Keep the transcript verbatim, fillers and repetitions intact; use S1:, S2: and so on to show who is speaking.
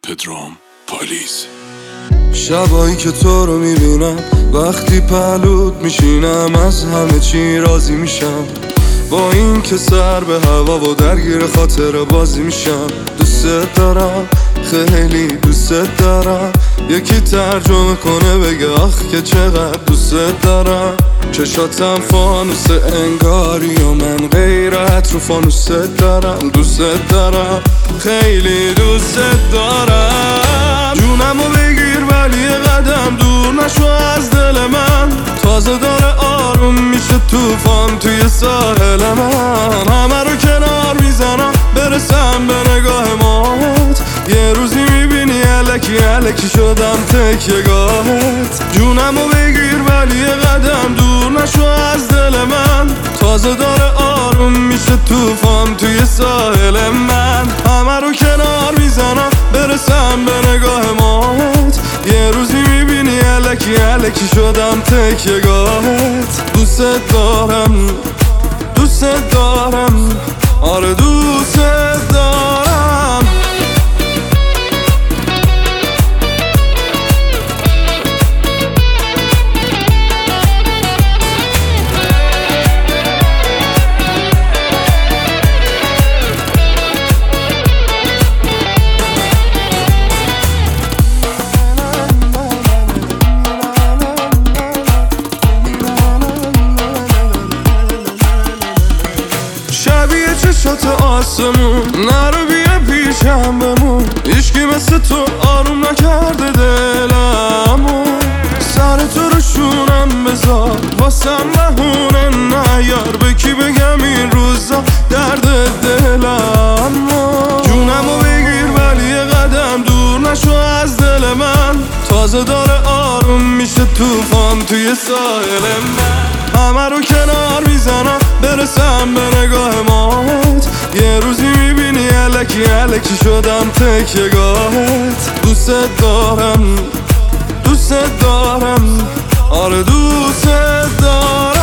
S1: پدرام پالیز.
S2: شبایی که تو رو میبینم، وقتی پهلوت میشینم، از همه چی راضی میشم. با این که سر به هوا و درگیر خاطر بازی میشم. دوست دارم، خیلی دوست دارم. یکی ترجمه کنه بگه آخ که چقدر دوست دارم. چشاتم فانوس انگاری و من غیرت رو فانوس دارم. دوست دارم، خیلی دوست دارم. جونمو بگیر ولی یه قدم دور نشو از دل من. تازه داره آروم میشه توفان توی ساحل من. همه رو کنار میزنم برسم به نگاه ماهت. یه روزی میبینی الکی الکی شدم تکیه گاهت. جونمو بگیر ولی یه قدم دور نشو از دل من. تازه داره آروم میشه توفان توی ساحل من. همه رو کنار میزنم برسم به نگاه ماهت. یه روزی میبینی الکی الکی شدم تکیه گاهت. دوست دارم، دوست دارم، آره دوست دارم. شبیه چشات آسمون، نرو بیا پیشم بمون. هیچکی مثل تو آروم نکرده دلمو. سر تو رو شونم بذار واسم بهونه نیار. به کی بگم این روزا درد دلمو. جونمو بگیر ولی یه قدم دور نشو از دل من. تازه داره آروم میشه توفان توی ساحل من. همه رو کنار میزنم برسم به نگاه ماهت. یه روزی میبینی الکی الکی شدم تکیه گاهت. دوست دارم، دوست دارم، آره دوست دارم.